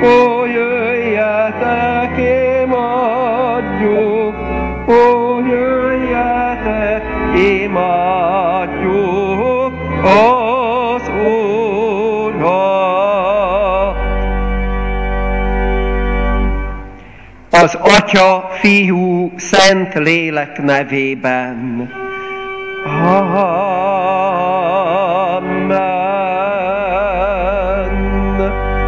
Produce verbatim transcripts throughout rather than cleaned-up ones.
ó jöjjetek, imádjuk, ó jöjjetek, imádjuk az Urat. Az Atya, Fiú, Szent Lélek nevében. Amen.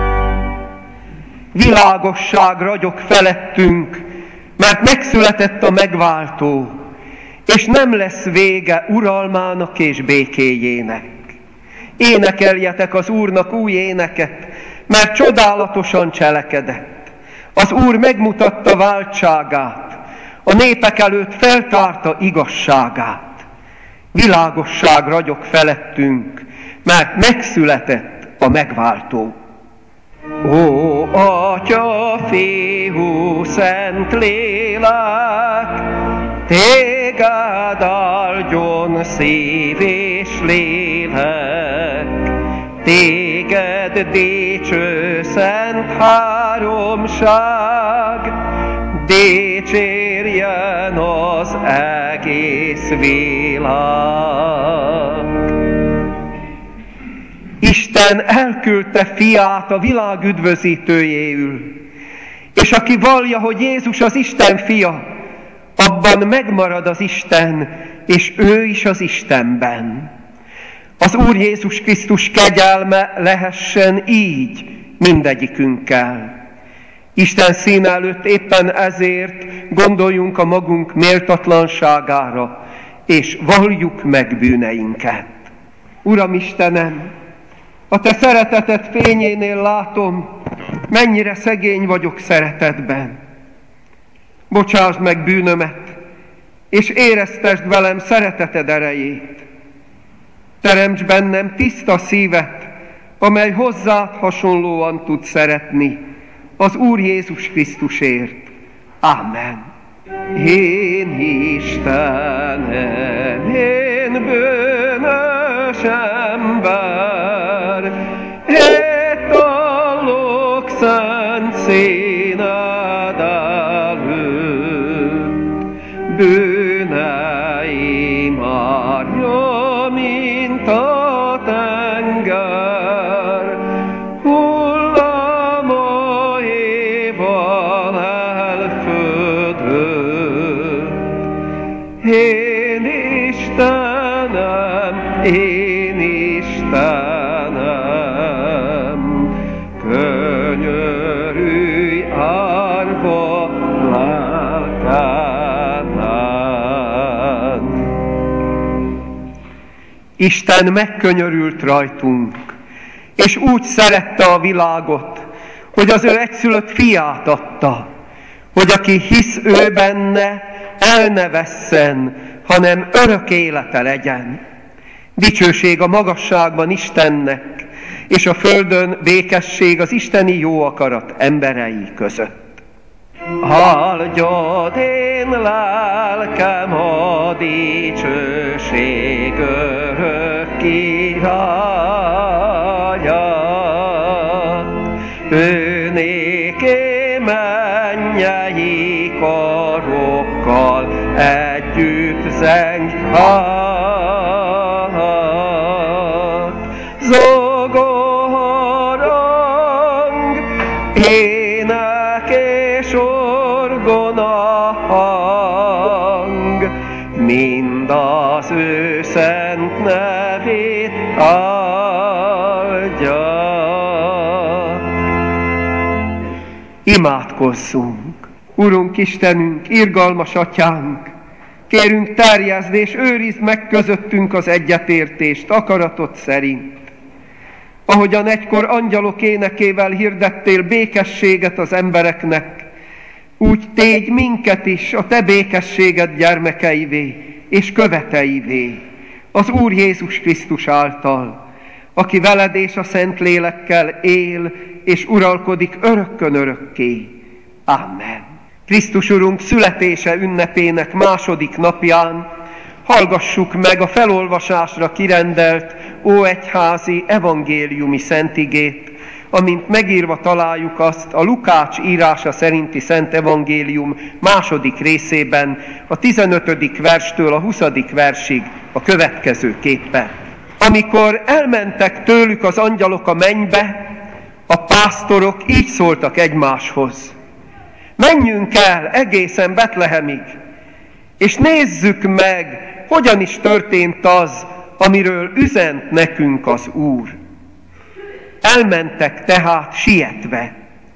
Világosság ragyog felettünk, mert megszületett a megváltó, és nem lesz vége uralmának és békéjének. Énekeljetek az Úrnak új éneket, mert csodálatosan cselekedett. Az Úr megmutatta váltságát, a népek előtt feltárta igazságát. Világosság ragyog felettünk, mert megszületett a megváltó. Ó, Atya, Fiú, Szent Lélek, téged áldjon szív és lélek, téged dicső szent háromság, dicsérjen az egész világ. Isten elküldte fiát a világ üdvözítőjéül, és aki vallja, hogy Jézus az Isten fia, abban megmarad az Isten, és ő is az Istenben. Az Úr Jézus Krisztus kegyelme lehessen így mindegyikünkkel. Isten színe előtt éppen ezért gondoljunk a magunk méltatlanságára, és valljuk meg bűneinket. Uram Istenem, a Te szereteted fényénél látom, mennyire szegény vagyok szeretetben. Bocsásd meg bűnömet, és éreztesd velem szereteted erejét. Teremts bennem tiszta szívet, amely hozzád hasonlóan tud szeretni, az Úr Jézus Krisztusért. Ámen. Én Istenem, én bűnös ember, itt állok szent színed előtt, bűneim árnya, mint a tenger, hullámaival elfödött. Én Istenem, én Istenem, könyörülj árva lelkemen. Isten megkönyörült rajtunk, és úgy szerette a világot, hogy az ő egyszülött fiát adta, hogy aki hisz ő benne, el ne vesszen, hanem örök élete legyen. Dicsőség a magasságban Istennek, és a földön békesség az isteni jó akarat emberei között. Áldjad én lelkem a dicsőség örök királyát, ő néké mennyei karokkal együtt zenghat. Zongorang, ének és orgona hang, mind az ő szent nevét áldja. Imádkozzunk! Urunk Istenünk, irgalmas Atyánk, kérünk, terjeszd és őrizd meg közöttünk az egyetértést akaratod szerint. Ahogyan egykor angyalok énekével hirdettél békességet az embereknek, úgy tégy minket is a Te békességed gyermekeivé és követeivé, az Úr Jézus Krisztus által, aki veled és a Szentlélekkel él és uralkodik örökkön örökké. Amen. Krisztus Urunk születése ünnepének második napján hallgassuk meg a felolvasásra kirendelt óegyházi evangéliumi szentigét, amint megírva találjuk azt a Lukács írása szerinti Szent Evangélium második részében, a tizenötödik verstől a huszadik versig a következőképpen. Amikor elmentek tőlük az angyalok a mennybe, a pásztorok így szóltak egymáshoz: menjünk el egészen Betlehemig, és nézzük meg, hogyan is történt az, amiről üzent nekünk az Úr. Elmentek tehát sietve,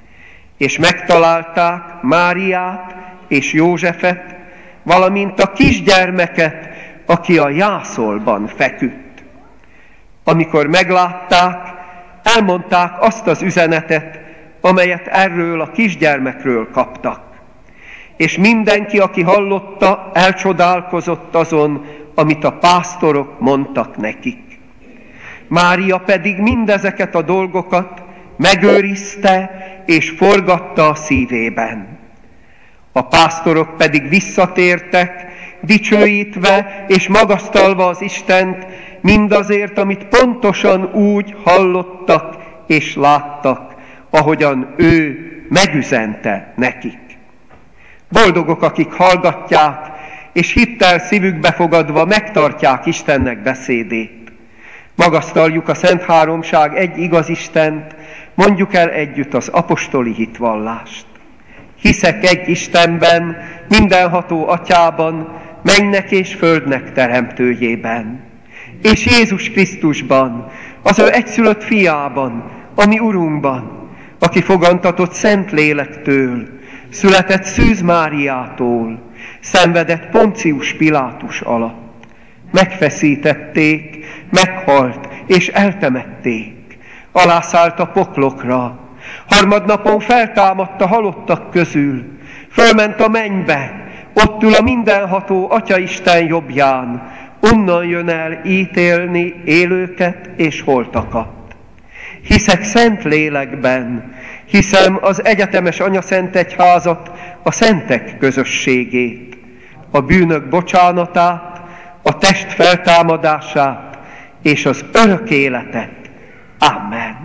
és megtalálták Máriát és Józsefet, valamint a kisgyermeket, aki a jászolban feküdt. Amikor meglátták, elmondták azt az üzenetet, amelyet erről a kisgyermekről kaptak. És mindenki, aki hallotta, elcsodálkozott azon, amit a pásztorok mondtak nekik. Mária pedig mindezeket a dolgokat megőrizte és forgatta a szívében. A pásztorok pedig visszatértek, dicsőítve és magasztalva az Istent mindazért, amit pontosan úgy hallottak és láttak, ahogyan ő megüzente nekik. Boldogok, akik hallgatják, és hittel szívükbe fogadva megtartják Istennek beszédét. Magasztaljuk a Szent Háromság egy igaz Istent, mondjuk el együtt az apostoli hitvallást. Hiszek egy Istenben, mindenható Atyában, mennynek és földnek teremtőjében, és Jézus Krisztusban, az ő egyszülött fiában, a mi Urunkban, aki fogantatott Szent Lélektől, született Szűz Máriától, szenvedett Poncius Pilátus alatt. Megfeszítették, meghalt és eltemették. Alászállt a poklokra, harmadnapon feltámadt a halottak közül, fölment a mennybe, ott ül a mindenható Atyaisten jobbján, onnan jön el ítélni élőket és holtakat. Hiszek Szent Lélekben, hiszem az egyetemes Anyaszent Egyházat, a szentek közösségét, a bűnök bocsánatát, a test feltámadását és az örök életet. Amen.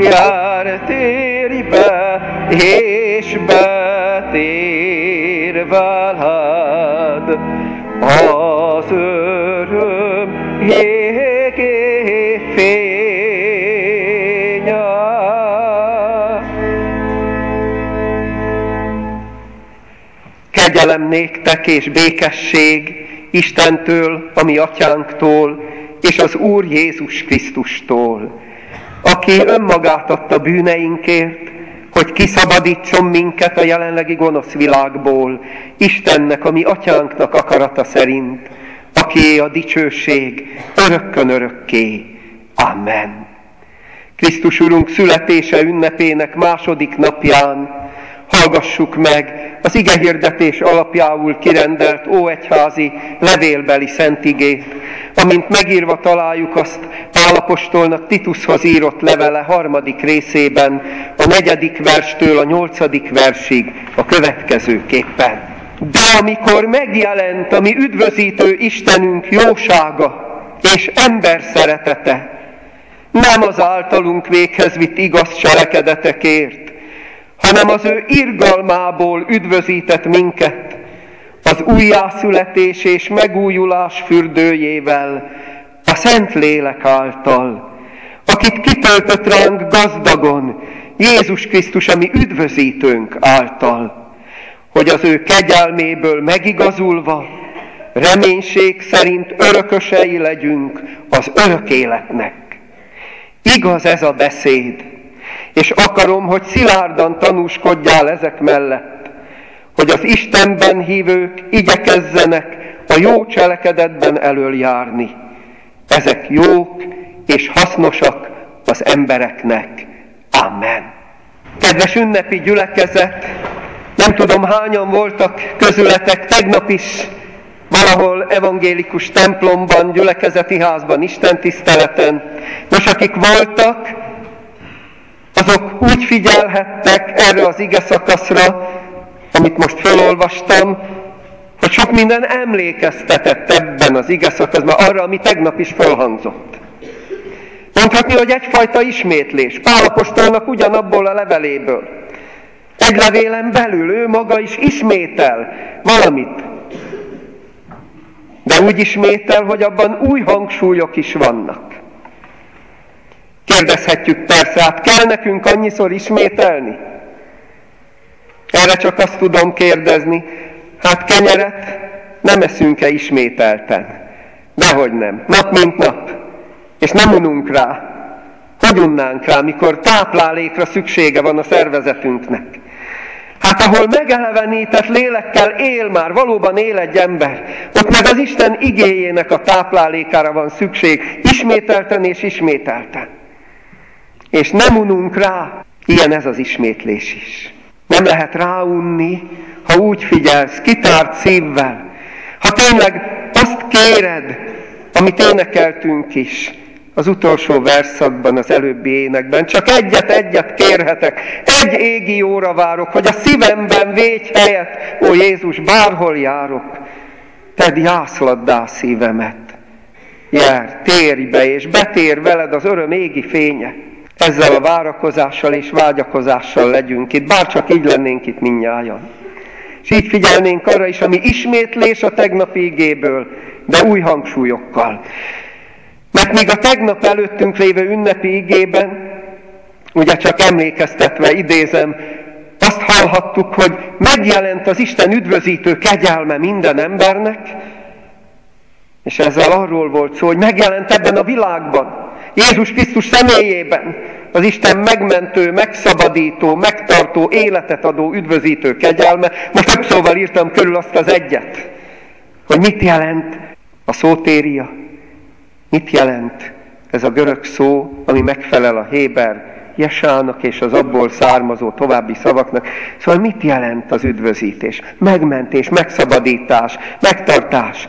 jár, térj be, és betér veled az öröm jégi fénye. Kegyelem néktek és békesség Istentől, a mi atyánktól, és az Úr Jézus Krisztustól, aki önmagát adta bűneinkért, hogy kiszabadítson minket a jelenlegi gonosz világból, Istennek, a mi atyánknak akarata szerint, akié a dicsőség örökkön örökké. Amen. Krisztus Urunk születése ünnepének második napján hallgassuk meg az igehirdetés alapjául kirendelt óegyházi levélbeli szent igét, amint megírva találjuk azt Pál apostolnak Titushoz írott levele harmadik részében, a negyedik verstől a nyolcadik versig a következőképpen. De amikor megjelent a mi üdvözítő Istenünk jósága és ember szeretete, nem az általunk véghez vitt igaz cselekedetekért, hanem az ő irgalmából üdvözített minket, az újjászületés és megújulás fürdőjével, a Szent Lélek által, akit kitöltött ránk gazdagon, Jézus Krisztus, a mi üdvözítőnk által, hogy az ő kegyelméből megigazulva, reménység szerint örökösei legyünk az örök életnek. Igaz ez a beszéd, és akarom, hogy szilárdan tanúskodjál ezek mellett, hogy az Istenben hívők igyekezzenek a jó cselekedetben elöljárni. Ezek jók és hasznosak az embereknek. Amen. Kedves ünnepi gyülekezet, nem tudom, hányan voltak közületek tegnap is valahol evangélikus templomban, gyülekezeti házban, istentiszteleten. Nos, akik voltak, azok úgy figyelhettek erre az ige szakaszra, amit most felolvastam, hogy sok minden emlékeztetett ebben az ige szakaszban arra, ami tegnap is felhangzott. Mondhatni, hogy egyfajta ismétlés. Pál apostolnak ugyanabból a leveléből. Egy levélen belül ő maga is ismétel valamit. De úgy ismétel, hogy abban új hangsúlyok is vannak. Kérdezhetjük persze, hát kell nekünk annyiszor ismételni? Erre csak azt tudom kérdezni, hát kenyeret nem eszünk-e ismételten? Dehogy nem, nap mint nap. És nem ununk rá. Hogy unnánk rá, mikor táplálékra szüksége van a szervezetünknek? Hát ahol megelevenített lélekkel él már, valóban él egy ember, ott meg az Isten igéjének a táplálékára van szükség, ismételten és ismételten. És nem ununk rá, ilyen ez az ismétlés is. Nem lehet ráunni, ha úgy figyelsz, kitárt szívvel. Ha tényleg azt kéred, amit énekeltünk is, az utolsó verszakban, az előbbi énekben, csak egyet-egyet kérhetek, egy égi jóra várok, hogy a szívemben védj helyet, ó Jézus, bárhol járok, tedd jászladdá szívemet. Jár, térj be, és betér veled az öröm égi fénye. Ezzel a várakozással és vágyakozással legyünk itt, bárcsak így lennénk itt mindnyájan. És így figyelnénk arra is, ami ismétlés a tegnapi igéből, de új hangsúlyokkal. Mert míg a tegnap előttünk lévő ünnepi igében, ugye csak emlékeztetve idézem, azt hallhattuk, hogy megjelent az Isten üdvözítő kegyelme minden embernek, és ezzel arról volt szó, hogy megjelent ebben a világban, Jézus Krisztus személyében az Isten megmentő, megszabadító, megtartó, életet adó, üdvözítő kegyelme. Most több szóval írtam körül azt az egyet, hogy mit jelent a szótéria, mit jelent ez a görög szó, ami megfelel a héber jesának és az abból származó további szavaknak. Szóval mit jelent az üdvözítés? Megmentés, megszabadítás, megtartás,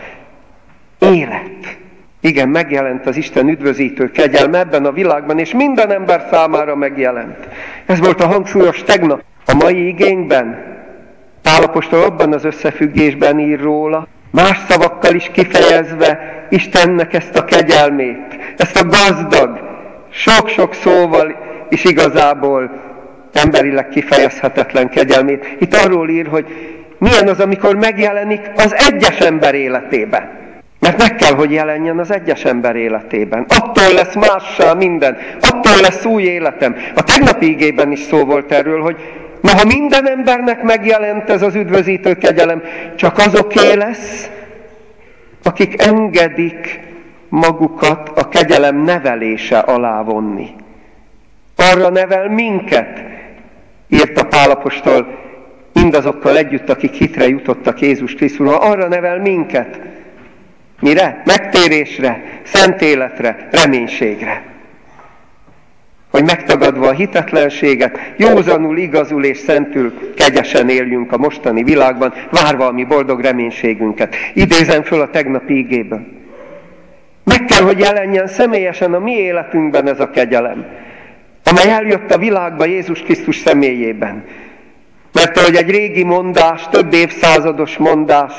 élet. Igen, megjelent az Isten üdvözítő kegyelme ebben a világban, és minden ember számára megjelent. Ez volt a hangsúlyos tegnap. A mai igényben Pál apostol abban az összefüggésben ír róla, más szavakkal is kifejezve Istennek ezt a kegyelmét, ezt a gazdag, sok-sok szóval és igazából emberileg kifejezhetetlen kegyelmét. Itt arról ír, hogy milyen az, amikor megjelenik az egyes ember életében. Mert meg kell, hogy jelenjen az egyes ember életében. Attól lesz mássá minden. Attól lesz új életem. A tegnapi igében is szó volt erről, hogy na, ha minden embernek megjelent ez az üdvözítő kegyelem, csak azoké lesz, akik engedik magukat a kegyelem nevelése alá vonni. Arra nevel minket, írta Pál apostol, mindazokkal együtt, akik hitre jutottak Jézus Krisztusra, arra nevel minket. Mire? Megtérésre, szent életre, reménységre. Hogy megtagadva a hitetlenséget, józanul, igazul és szentül kegyesen éljünk a mostani világban, várva a mi boldog reménységünket. Idézem föl a tegnapi igéből. Meg kell, hogy jelenjen személyesen a mi életünkben ez a kegyelem, amely eljött a világba Jézus Krisztus személyében. Mert ahogy egy régi mondás, több évszázados mondás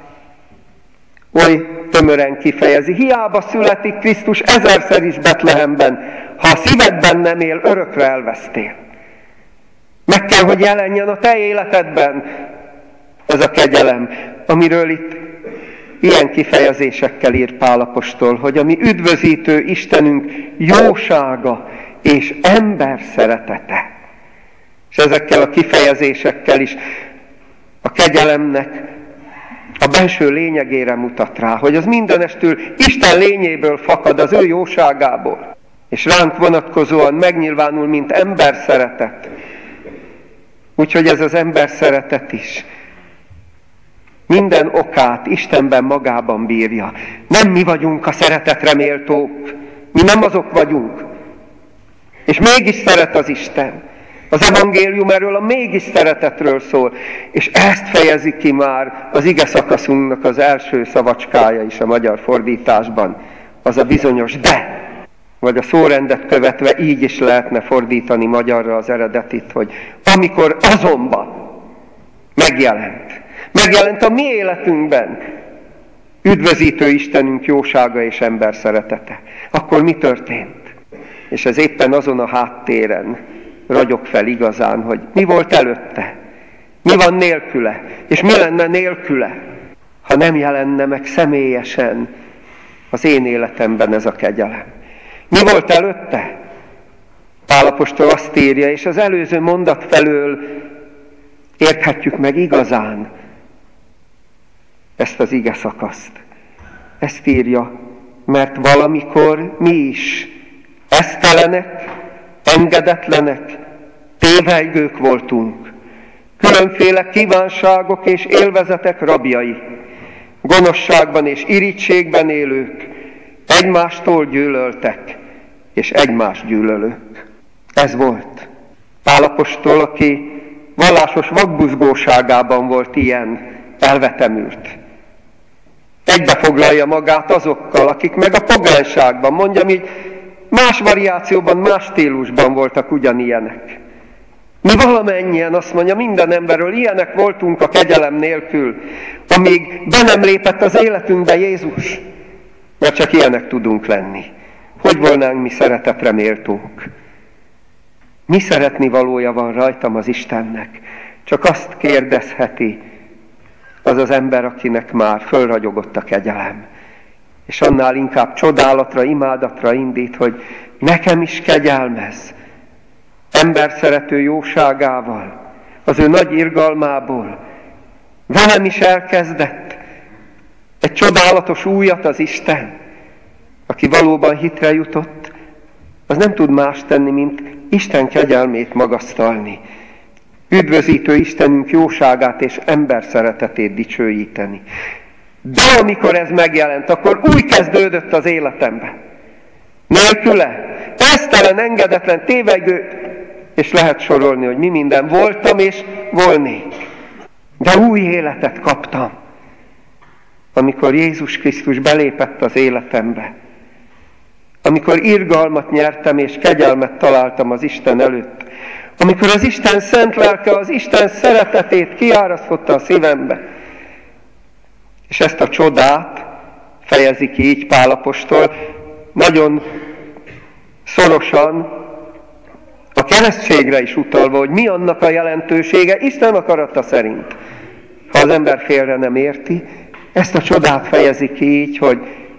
oly tömören kifejezi, hiába születik Krisztus ezerszer is Betlehemben, ha a szívedben nem él, örökre elvesztél. Meg kell, hogy jelenjen a te életedben ez a kegyelem, amiről itt ilyen kifejezésekkel ír Pál apostol, hogy a mi üdvözítő Istenünk jósága és ember szeretete. És ezekkel a kifejezésekkel is a kegyelemnek a belső lényegére mutat rá, hogy az mindenestül Isten lényéből fakad, az ő jóságából. És ránk vonatkozóan megnyilvánul, mint ember szeretet. Úgyhogy ez az ember szeretet is minden okát Istenben magában bírja. Nem mi vagyunk a szeretetre méltók, mi nem azok vagyunk. És mégis szeret az Isten. Az evangélium erről a mégis szeretetről szól. És ezt fejezi ki már az ige szakaszunknak az első szavacskája is a magyar fordításban. Az a bizonyos de. Vagy a szórendet követve így is lehetne fordítani magyarra az eredetit, hogy amikor azonban megjelent. Megjelent a mi életünkben üdvözítő Istenünk jósága és ember szeretete. Akkor mi történt? És ez éppen azon a háttéren ragyog fel igazán, hogy mi volt előtte, mi van nélküle, és mi lenne nélküle, ha nem jelenne meg személyesen az én életemben ez a kegyelem. Mi volt előtte? Pál apostol azt írja, és az előző mondat felől érthetjük meg igazán ezt az ige szakaszt. Ezt írja, mert valamikor mi is esztelenek, engedetlenek, tévelygők voltunk, különféle kívánságok és élvezetek rabjai, gonoszságban és irítségben élők, egymástól gyűlöltek, és egymást gyűlölők. Ez volt. Pál apostol, aki vallásos vakbuzgóságában volt ilyen, elvetemült. Egybefoglalja magát azokkal, akik meg a pogányságban, mondjam így, más variációban, más stílusban voltak ugyanilyenek. Mi valamennyien, azt mondja, minden emberről ilyenek voltunk a kegyelem nélkül, amíg be nem lépett az életünkbe Jézus. Mert csak ilyenek tudunk lenni. Hogy volnánk mi szeretetre méltók? Mi szeretni valója van rajtam az Istennek? Csak azt kérdezheti az az ember, akinek már fölragyogott a kegyelem. És annál inkább csodálatra, imádatra indít, hogy nekem is kegyelmez. Ember szerető jóságával, az ő nagy irgalmából. Velem is elkezdett egy csodálatos újat az Isten, aki valóban hitre jutott, az nem tud más tenni, mint Isten kegyelmét magasztalni. Üdvözítő Istenünk jóságát és ember szeretetét dicsőíteni. De amikor ez megjelent, akkor új kezdődött az életemben. Nélküle, esztelen, engedetlen, tévegő, és lehet sorolni, hogy mi minden voltam és volnék. De új életet kaptam, amikor Jézus Krisztus belépett az életembe. Amikor irgalmat nyertem és kegyelmet találtam az Isten előtt. Amikor az Isten szent lelke az Isten szeretetét kiárasztotta a szívembe. És ezt a csodát fejezi ki így Pál apostol, nagyon szorosan a keresztségre is utalva, hogy mi annak a jelentősége Isten akarata szerint. Ha az ember félre nem érti, ezt a csodát fejezi ki így, hogy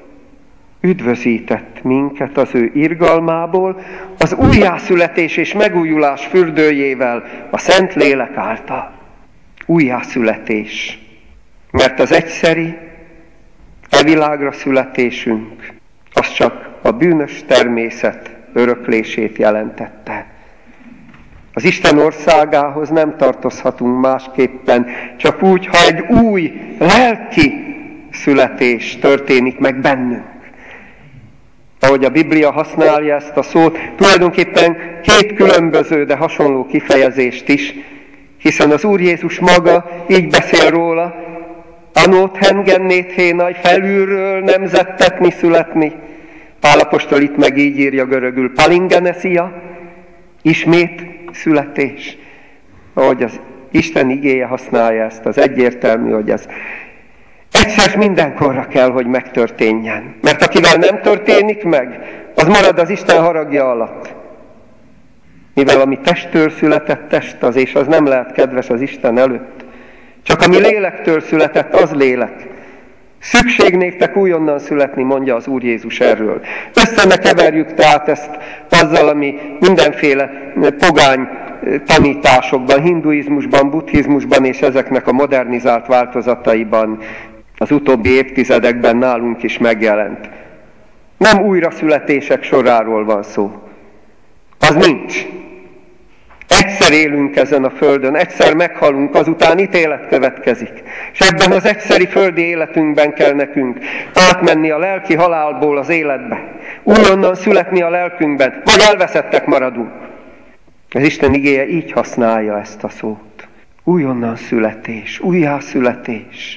üdvözített minket az ő irgalmából, az újjászületés és megújulás fürdőjével, a Szentlélek által. Újjászületés. Mert az egyszeri, e világra születésünk, az csak a bűnös természet öröklését jelentette. Az Isten országához nem tartozhatunk másképpen, csak úgy, ha egy új lelki születés történik meg bennünk. Ahogy a Biblia használja ezt a szót, tulajdonképpen két különböző, de hasonló kifejezést is, hiszen az Úr Jézus maga így beszél róla, anót hengennét hénaj, felülről nemzettetni születni. Pál apostol itt meg így írja görögül, palingenesia, ismét születés. Ahogy az Isten igéje használja ezt, az egyértelmű, hogy ez egyszer mindenkorra kell, hogy megtörténjen. Mert akivel nem történik meg, az marad az Isten haragja alatt. Mivel ami testtől született test az, és az nem lehet kedves az Isten előtt. Csak ami lélektől született, az lélek. Szükség néktek újonnan születni, mondja az Úr Jézus erről. Össze ne keverjük tehát ezt azzal, ami mindenféle pogány tanításokban, hinduizmusban, buddhizmusban és ezeknek a modernizált változataiban az utóbbi évtizedekben nálunk is megjelent. Nem újraszületések soráról van szó. Az nincs. Egyszer élünk ezen a földön, egyszer meghalunk, azután ítélet következik. És ebben az egyszeri földi életünkben kell nekünk átmenni a lelki halálból az életbe. Újonnan születni a lelkünkben, vagy elveszettek maradunk. Az Isten igéje így használja ezt a szót. Újonnan születés, újjászületés.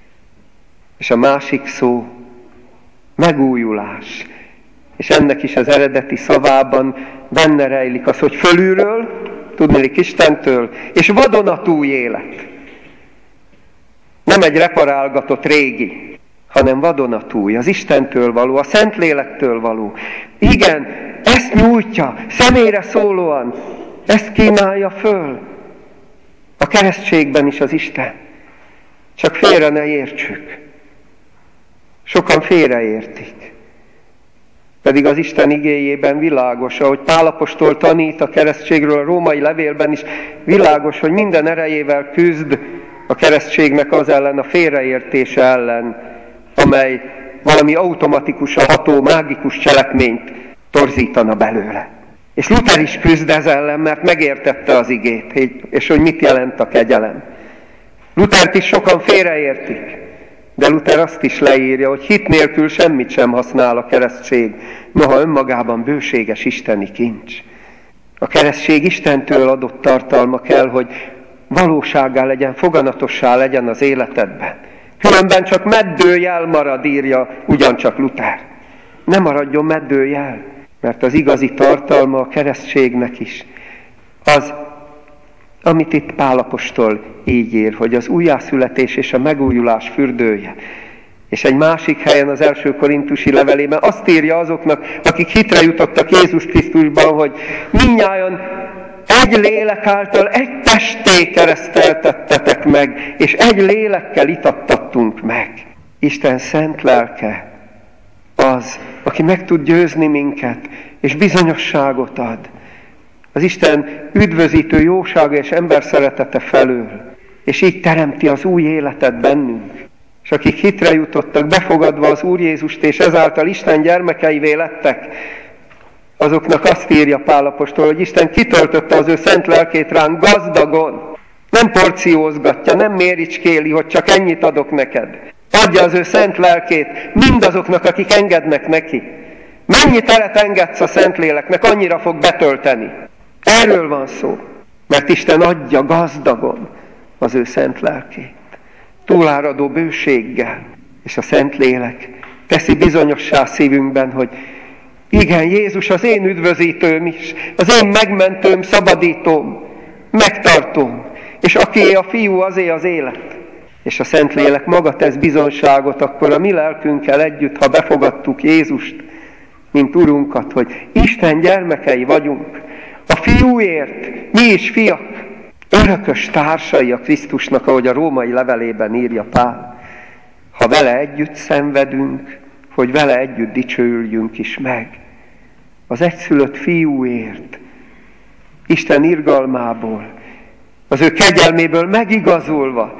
És a másik szó megújulás. És ennek is az eredeti szavában benne rejlik az, hogy fölülről, tudniillik Istentől, és vadonatúj élet. Nem egy reparálgatott régi, hanem vadonatúj, az Istentől való, a Szentlélektől való. Igen, ezt nyújtja, személyre szólóan, ezt kínálja föl. A keresztségben is az Isten. Csak félre ne értsük. Sokan félreértik. Pedig az Isten igéjében világos, ahogy Pál apostol tanít a keresztségről, a római levélben is világos, hogy minden erejével küzd a keresztségnek az ellen, a félreértése ellen, amely valami automatikusan ható, mágikus cselekményt torzítana belőle. És Luther is küzd ez ellen, mert megértette az igét, és hogy mit jelent a kegyelem. Luthert is sokan félreértik. De Luther azt is leírja, hogy hit nélkül semmit sem használ a keresztség, noha önmagában bőséges isteni kincs. A keresztség Istentől adott tartalma kell, hogy valósággá legyen, foganatossá legyen az életedben. Különben csak meddőjel marad, írja ugyancsak Luther. Ne maradjon meddőjel, mert az igazi tartalma a keresztségnek is az, amit itt Pál apostol így ír, hogy az újjászületés és a megújulás fürdője. És egy másik helyen az első korintusi levelében azt írja azoknak, akik hitre jutottak Jézus Krisztusban, hogy mindnyájan egy lélek által egy testé kereszteltettetek meg, és egy lélekkel itattattunk meg. Isten szent lelke az, aki meg tud győzni minket, és bizonyosságot ad. Az Isten üdvözítő jósága és ember szeretete felől, és így teremti az új életet bennünk. És akik hitre jutottak, befogadva az Úr Jézust, és ezáltal Isten gyermekeivé lettek, azoknak azt írja Pál apostol, hogy Isten kitöltötte az ő szent lelkét ránk gazdagon. Nem porciózgatja, nem méricskéli, hogy csak ennyit adok neked. Adja az ő szent lelkét mindazoknak, akik engednek neki. Mennyi teret engedsz a Szentléleknek, annyira fog betölteni. Erről van szó, mert Isten adja gazdagon az ő szent lelkét. Túláradó bőséggel, és a Szentlélek teszi bizonyossá szívünkben, hogy igen, Jézus az én üdvözítőm is, az én megmentőm, szabadítóm, megtartóm, és akié a fiú, azé az élet. És a Szentlélek maga tesz bizonságot akkor a mi lelkünkkel együtt, ha befogadtuk Jézust, mint Urunkat, hogy Isten gyermekei vagyunk, A fiúért mi is fiak, örökös társai a Krisztusnak, ahogy a római levelében írja Pál. Ha vele együtt szenvedünk, hogy vele együtt dicsőüljünk is meg. Az egyszülött fiúért, Isten irgalmából, az ő kegyelméből megigazulva,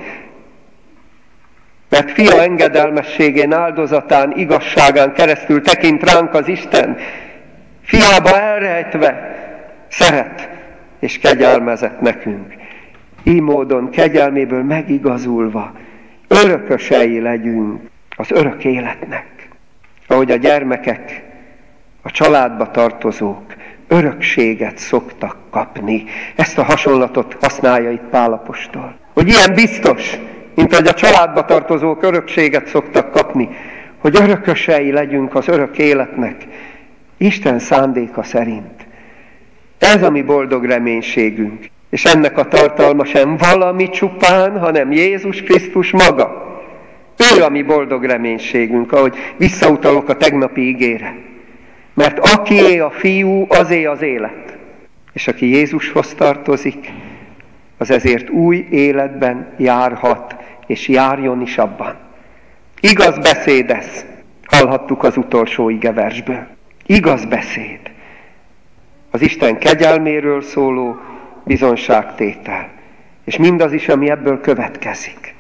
mert fia engedelmességén, áldozatán, igazságán keresztül tekint ránk az Isten, fiába elrejtve szeret és kegyelmezett nekünk. Így módon kegyelméből megigazulva örökösei legyünk az örök életnek. Ahogy a gyermekek, a családba tartozók örökséget szoktak kapni. Ezt a hasonlatot használja itt Pál apostol. Hogy ilyen biztos, mint ahogy a családba tartozók örökséget szoktak kapni, hogy örökösei legyünk az örök életnek, Isten szándéka szerint. Ez a mi boldog reménységünk. És ennek a tartalma sem valami csupán, hanem Jézus Krisztus maga. Ő a mi boldog reménységünk, ahogy visszautalok a tegnapi igére. Mert akié a fiú, azé az élet. És aki Jézushoz tartozik, az ezért új életben járhat, és járjon is abban. Igaz beszéd ez, hallhattuk az utolsó igeversből. Igaz beszéd. Az Isten kegyelméről szóló bizonságtétel. És mindaz is, ami ebből következik.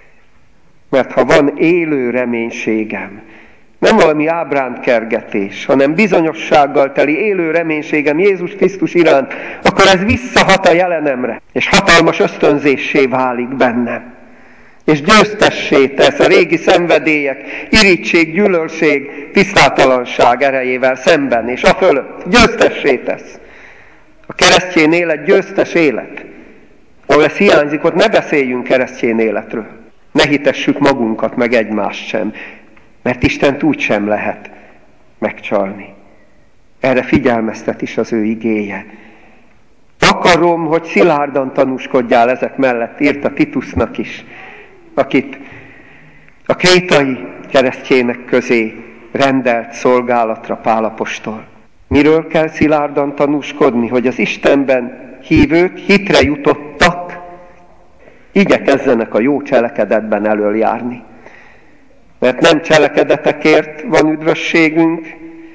Mert ha van élő reménységem, nem valami ábrándkergetés, hanem bizonyossággal teli élő reménységem Jézus Krisztus iránt, akkor ez visszahat a jelenemre, és hatalmas ösztönzéssé válik bennem. És győztessé tesz a régi szenvedélyek, irigység, gyűlölség, tisztátalanság erejével szemben, és a fölött győztessé tesz. A keresztény élet győztes élet. Ahol ez hiányzik, ott ne beszéljünk keresztény életről. Ne hitessük magunkat, meg egymást sem. Mert Istent úgy sem lehet megcsalni. Erre figyelmeztet is az ő igéje. Akarom, hogy szilárdan tanúskodjál ezek mellett, írta Titusnak is, akit a krétai keresztjének közé rendelt szolgálatra Pál apostol. Miről kell szilárdan tanúskodni? Hogy az Istenben hívők hitre jutottak, igyekezzenek a jó cselekedetben elől járni. Mert nem cselekedetekért van üdvösségünk,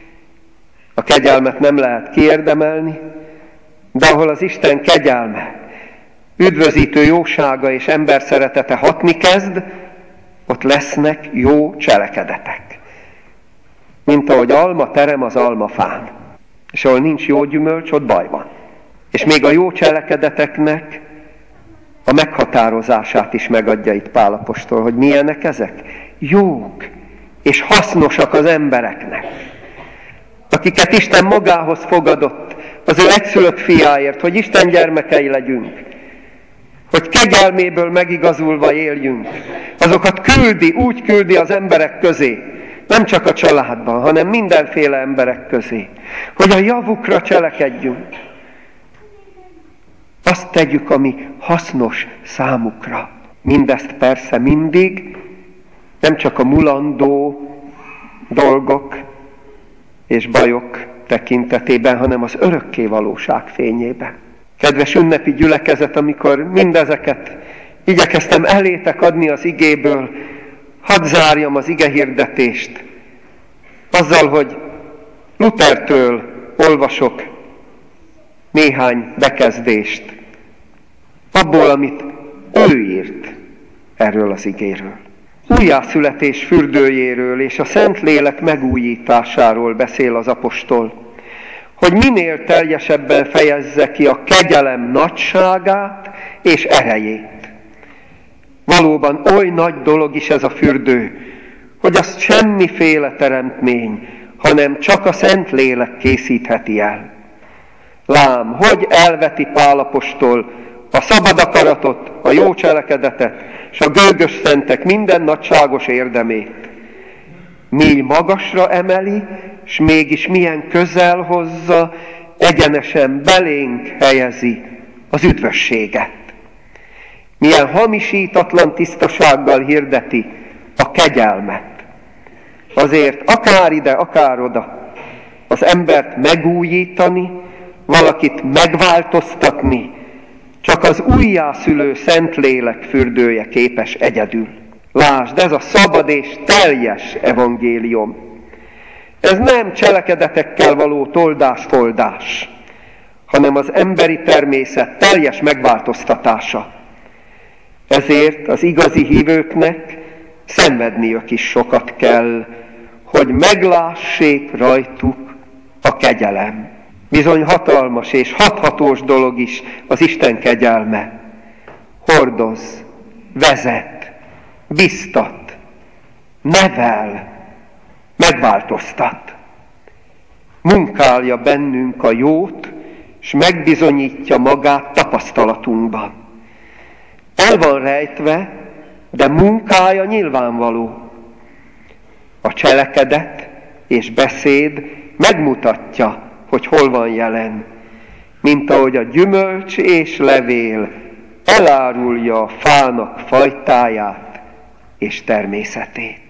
a kegyelmet nem lehet kiérdemelni, de ahol az Isten kegyelme, üdvözítő jósága és ember szeretete hatni kezd, ott lesznek jó cselekedetek. Mint ahogy alma terem az almafán. És ahol nincs jó gyümölcs, ott baj van. És még a jó cselekedeteknek a meghatározását is megadja itt Pál apostol, hogy milyenek ezek? Jók és hasznosak az embereknek, akiket Isten magához fogadott az ő egyszülött fiáért, hogy Isten gyermekei legyünk, hogy kegyelméből megigazulva éljünk. Azokat küldi, úgy küldi az emberek közé, nem csak a családban, hanem mindenféle emberek közé, hogy a javukra cselekedjünk. Azt tegyük, ami hasznos számukra. Mindezt persze mindig, nem csak a mulandó dolgok és bajok tekintetében, hanem az örökké valóság fényében. Kedves ünnepi gyülekezet, amikor mindezeket igyekeztem elétek adni az igéből, hadd zárjam az igehirdetést azzal, hogy Luthertől olvasok néhány bekezdést, abból, amit ő írt erről az igéről. Újjászületés fürdőjéről és a Szentlélek megújításáról beszél az apostol, hogy minél teljesebben fejezze ki a kegyelem nagyságát és erejét. Valóban oly nagy dolog is ez a fürdő, hogy azt semmiféle teremtmény, hanem csak a Szentlélek készítheti el. Lám, hogy elveti Pál apostol a szabad akaratot, a jó cselekedetet, és a gőgös szentek minden nagyságos érdemét. Mély magasra emeli, és mégis milyen közel hozza, egyenesen belénk helyezi az üdvösséget. Milyen hamisítatlan tisztasággal hirdeti a kegyelmet. Azért akár ide, akár oda az embert megújítani, valakit megváltoztatni, csak az újjászülő Szentlélek fürdője képes egyedül. Lásd, ez a szabad és teljes evangélium. Ez nem cselekedetekkel való toldás-foldás, hanem az emberi természet teljes megváltoztatása. Ezért az igazi hívőknek szenvedniük is sokat kell, hogy meglássék rajtuk a kegyelem. Bizony hatalmas és hathatós dolog is az Isten kegyelme. Hordoz, vezet, biztat, nevel, megváltoztat. Munkálja bennünk a jót, és megbizonyítja magát tapasztalatunkban. El van rejtve, de munkája nyilvánvaló. A cselekedet és beszéd megmutatja, hogy hol van jelen, mint ahogy a gyümölcs és levél elárulja a fának fajtáját és természetét.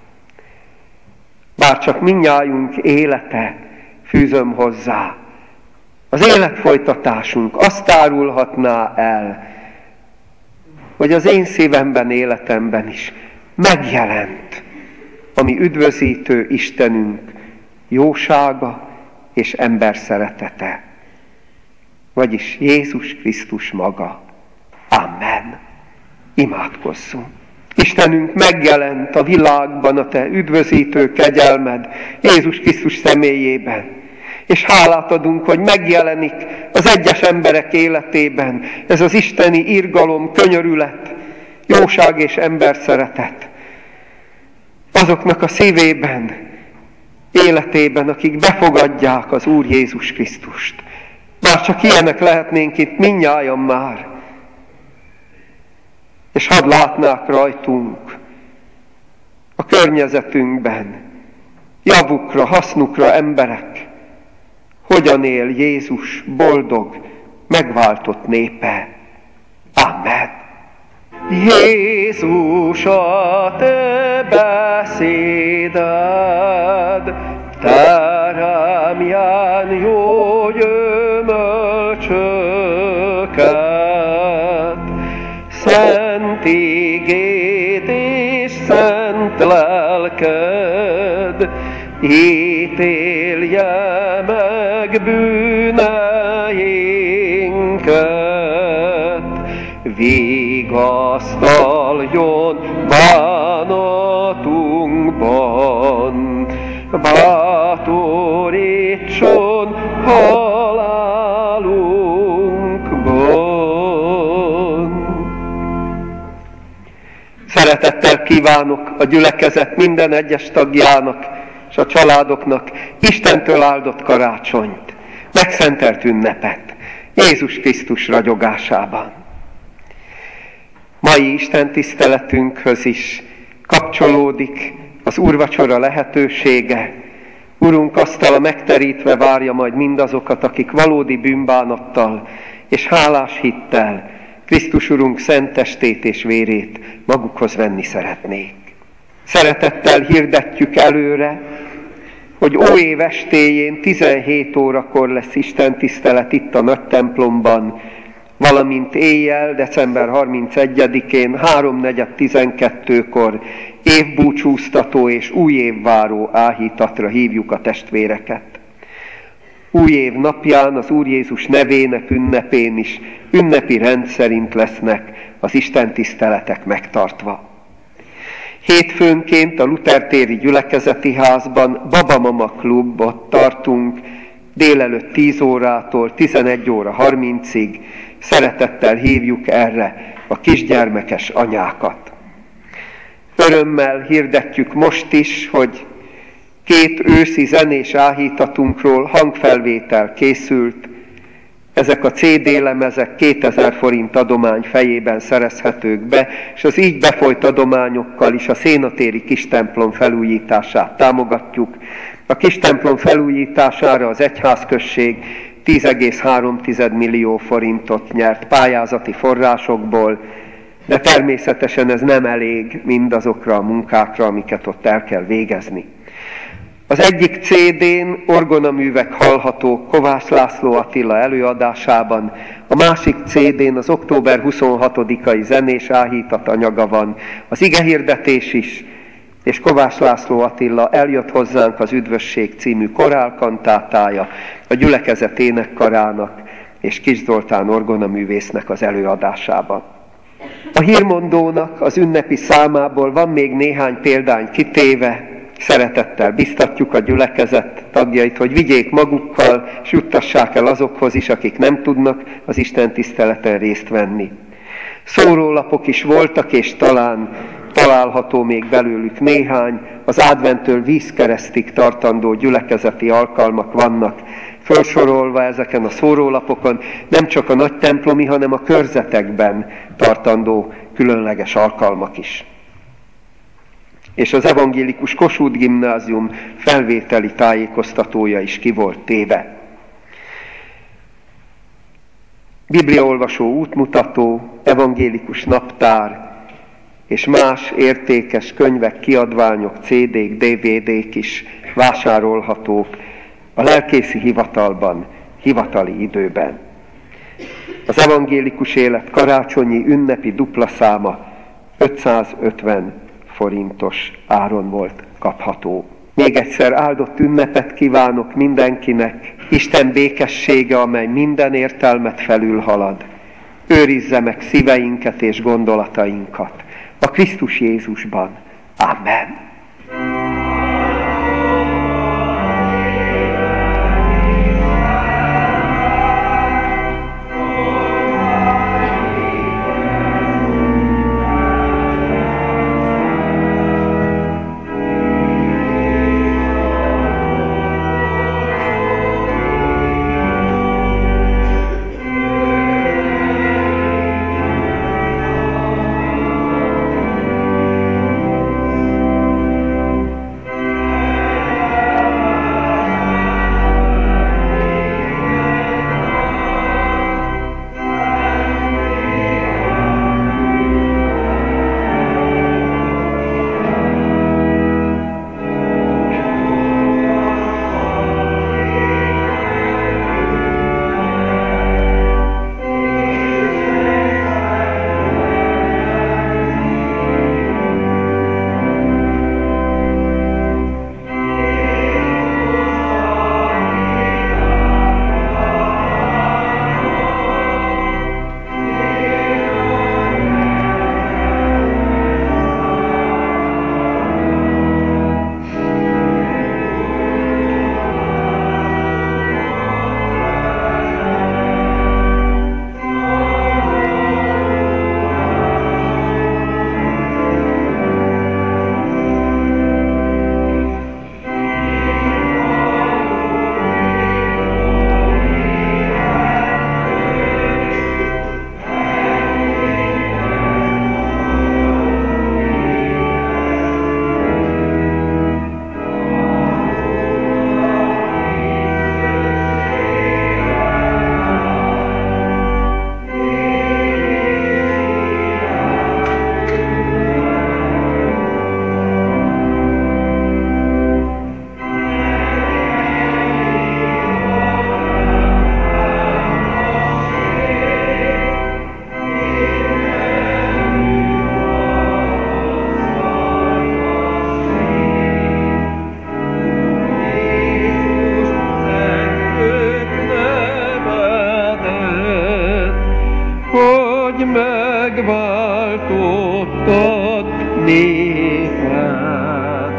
Bárcsak mindnyájunk élete, fűzöm hozzá, az életfolytatásunk azt árulhatná el, hogy az én szívemben, életemben is megjelent a mi üdvözítő Istenünk jósága és ember szeretete, vagyis Jézus Krisztus maga. Amen. Imádkozzunk. Istenünk, megjelent a világban a Te üdvözítő kegyelmed Jézus Krisztus személyében, és hálát adunk, hogy megjelenik az egyes emberek életében ez az isteni irgalom, könyörület, jóság és emberszeretet. Azoknak a szívében, életében, akik befogadják az Úr Jézus Krisztust. Bár csak ilyenek lehetnénk itt mindnyájan már. És hadd látnák rajtunk, a környezetünkben, javukra, hasznukra emberek, hogyan él Jézus boldog, megváltott népe. Amen. Jézus, a Te beszéded teremjen jó gyümölcsöket, szent igéd és szent lelked ítélje meg bűneinket, vigasztaljon bánatunkban, bátorítson halálunkban. Szeretettel kívánok a gyülekezet minden egyes tagjának és a családoknak Istentől áldott karácsonyt, megszentelt ünnepet Jézus Krisztus ragyogásában. Mai Isten tiszteletünkhöz is kapcsolódik az úrvacsora lehetősége. Urunk asztala megterítve várja majd mindazokat, akik valódi bűnbánattal és hálás hittel Krisztus Urunk szent testét és vérét magukhoz venni szeretnék. Szeretettel hirdetjük előre, hogy óév estéjén tizenhét órakor lesz Isten tisztelet itt a nagy templomban, valamint éjjel, december harmincegyedikén, háromnegyed tizenkettőkor évbúcsúztató és új évváró áhítatra hívjuk a testvéreket. Új év napján, az Úr Jézus nevének ünnepén is ünnepi rend szerint lesznek az Isten tiszteletek megtartva. Hétfőnként a Luther téri gyülekezeti házban Babamama klubot tartunk, délelőtt tíz órától tizenegy óra harmincig. Szeretettel hívjuk erre a kisgyermekes anyákat. Örömmel hirdetjük most is, hogy két őszi zenés áhítatunkról hangfelvétel készült. Ezek a cé dé lemezek kétezer forint adomány fejében szerezhetők be, és az így befolyt adományokkal is a szénatéri kistemplom felújítását támogatjuk. A kistemplom felújítására az egyházközség tíz egész három millió forintot nyert pályázati forrásokból, de természetesen ez nem elég mindazokra a munkákra, amiket ott el kell végezni. Az egyik cé dén orgonaművek hallhatók Kovács László Attila előadásában, a másik cé dén az október huszonhatodikai zenés áhítat anyaga van, az igehirdetés is, és Kovács László Attila Eljött hozzánk az Üdvösség című korálkantátája a gyülekezet énekkarának és Kis Zoltán orgonaművésznek az előadásában. A hírmondónak az ünnepi számából van még néhány példány kitéve, szeretettel biztatjuk a gyülekezet tagjait, hogy vigyék magukkal, és juttassák el azokhoz is, akik nem tudnak az Isten tiszteleten részt venni. Szórólapok is voltak, és talán található még belőlük néhány, az adventtől vízkeresztig tartandó gyülekezeti alkalmak vannak, felsorolva ezeken a szórólapokon nem csak a nagy templomi, hanem a körzetekben tartandó különleges alkalmak is. És az evangélikus Kossuth Gimnázium felvételi tájékoztatója is ki volt téve. Bibliaolvasó útmutató, evangélikus naptár és más értékes könyvek, kiadványok, cé dék, dé vé dék is vásárolhatók a lelkészi hivatalban, hivatali időben. Az evangélikus élet karácsonyi ünnepi dupla száma ötszázötven forintos áron volt kapható. Még egyszer áldott ünnepet kívánok mindenkinek, Isten békessége, amely minden értelmet felülhalad, őrizze meg szíveinket és gondolatainkat a Krisztus Jézusban. Amen. Megváltottad népedet.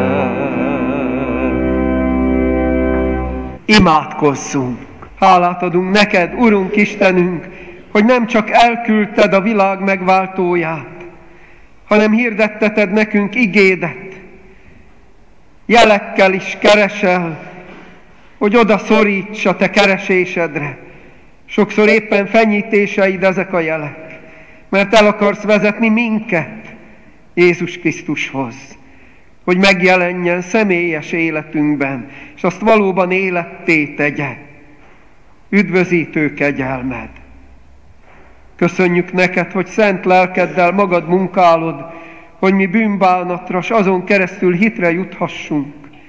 Imádkozzunk! Hálát adunk neked, Urunk Istenünk, hogy nem csak elküldted a világ megváltóját, hanem hirdetteted nekünk igédet. Jelekkel is keresel, hogy oda szoríts a te keresésedre. Sokszor éppen fenyítéseid ezek a jelek, mert el akarsz vezetni minket Jézus Krisztushoz, hogy megjelenjen személyes életünkben, és azt valóban életté tegye. Üdvözítő kegyelmed. Köszönjük neked, hogy szent lelkeddel magad munkálod, hogy mi bűnbánatra, s azon keresztül hitre juthassunk.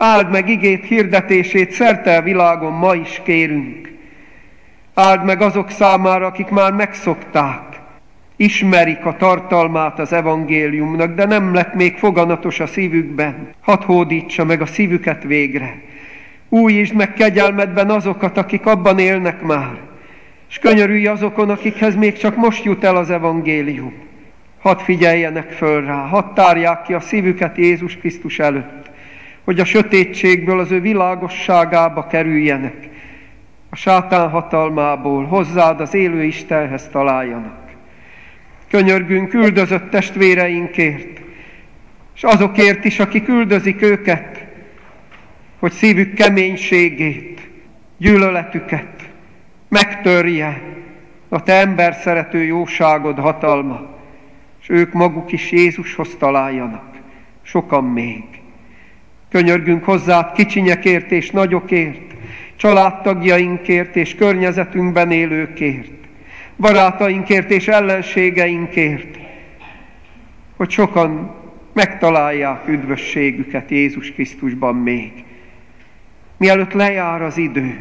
Áld meg igét hirdetését szerte a világon ma is, kérünk. Áld meg azok számára, akik már megszokták, ismerik a tartalmát az evangéliumnak, de nem lett még foganatos a szívükben. Hadd hódítsa meg a szívüket végre. Újítsd meg kegyelmedben azokat, akik abban élnek már, és könyörülj azokon, akikhez még csak most jut el az evangélium. Hadd figyeljenek föl rá, hadd tárják ki a szívüket Jézus Krisztus előtt, hogy a sötétségből az ő világosságába kerüljenek, a sátán hatalmából hozzád az élő Istenhez találjanak. Könyörgünk üldözött testvéreinkért, és azokért is, akik üldözik őket, hogy szívük keménységét, gyűlöletüket megtörje a te emberszerető jóságod hatalma, és ők maguk is Jézushoz találjanak, sokan még. Könyörgünk hozzád kicsinyekért és nagyokért, családtagjainkért és környezetünkben élőkért, barátainkért és ellenségeinkért, hogy sokan megtalálják üdvösségüket Jézus Krisztusban még. Mielőtt lejár az idő,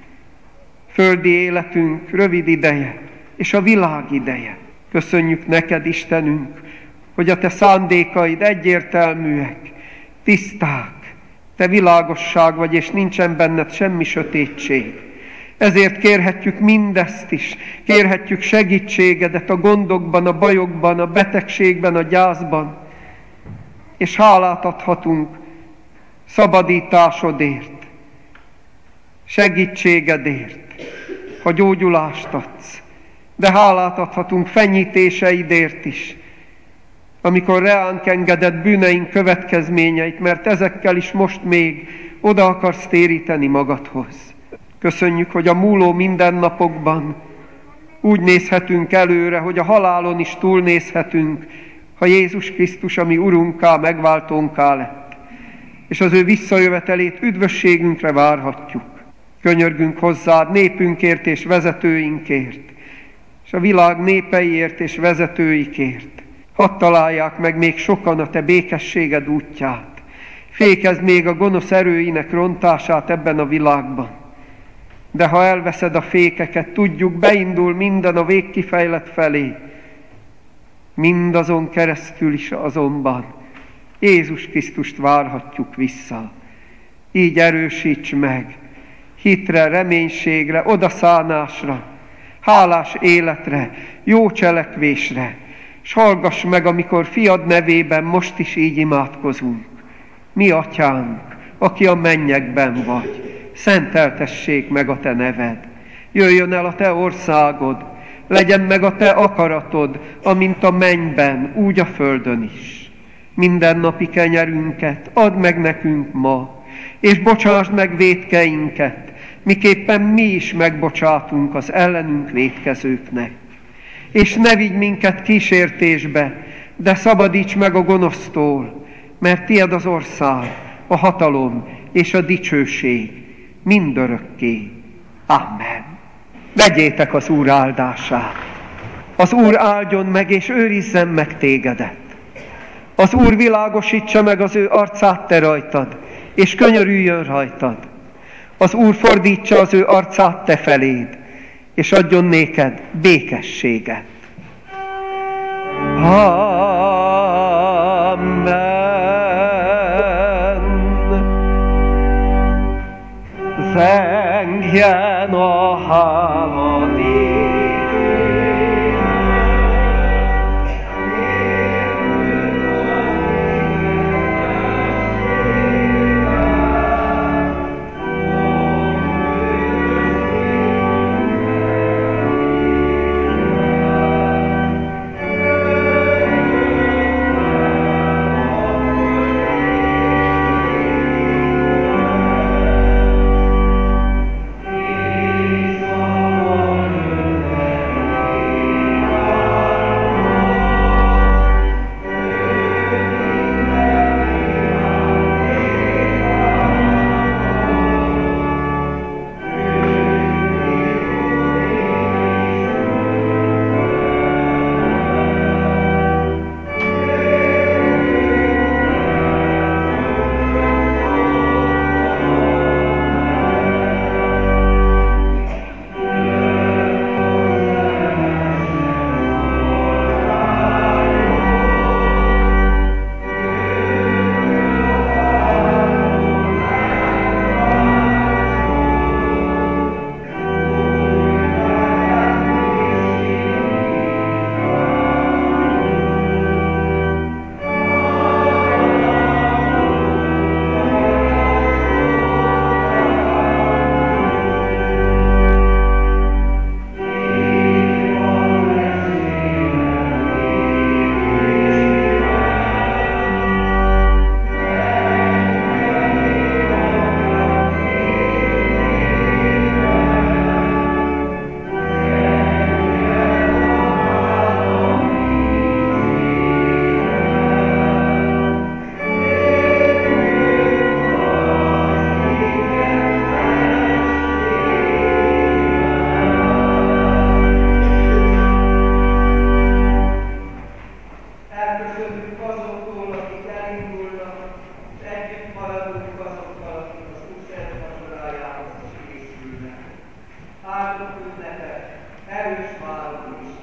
földi életünk rövid ideje, és a világ ideje. Köszönjük neked, Istenünk, hogy a te szándékaid egyértelműek, tiszták, te világosság vagy, és nincsen benned semmi sötétség. Ezért kérhetjük mindezt is, kérhetjük segítségedet a gondokban, a bajokban, a betegségben, a gyászban, és hálát adhatunk szabadításodért, segítségedért, ha gyógyulást adsz, de hálát adhatunk fenyítéseidért is, amikor reánk engedett bűneink következményeit, mert ezekkel is most még oda akarsz téríteni magadhoz. Köszönjük, hogy a múló mindennapokban úgy nézhetünk előre, hogy a halálon is túlnézhetünk, ha Jézus Krisztus, ami Urunká, megváltónká lett, és az ő visszajövetelét üdvösségünkre várhatjuk. Könyörgünk hozzád népünkért és vezetőinkért, és a világ népeiért és vezetőikért. Hadd találják meg még sokan a te békességed útját. Fékezd még a gonosz erőinek rontását ebben a világban. De ha elveszed a fékeket, tudjuk, beindul minden a végkifejlet felé. Mindazon keresztül is azonban Jézus Krisztust várhatjuk vissza. Így erősíts meg hitre, reménységre, odaszánásra, hálás életre, jó cselekvésre, s hallgass meg, amikor fiad nevében most is így imádkozunk. Mi atyánk, aki a mennyekben vagy, szenteltessék meg a te neved. Jöjjön el a te országod, legyen meg a te akaratod, amint a mennyben, úgy a földön is. Mindennapi kenyerünket add meg nekünk ma, és bocsásd meg vétkeinket, miképpen mi is megbocsátunk az ellenünk vétkezőknek. És ne vigy minket kísértésbe, de szabadíts meg a gonosztól, mert tied az ország, a hatalom és a dicsőség mindörökké. Amen. Vegyétek az Úr áldását. Az Úr áldjon meg és őrizzen meg tégedet. Az Úr világosítsa meg az ő arcát te rajtad, és könyörüljön rajtad. Az Úr fordítsa az ő arcát te feléd, és adjon néked békességet. Amen. Zengjen a háladék. áldott ünnepet, erős választás.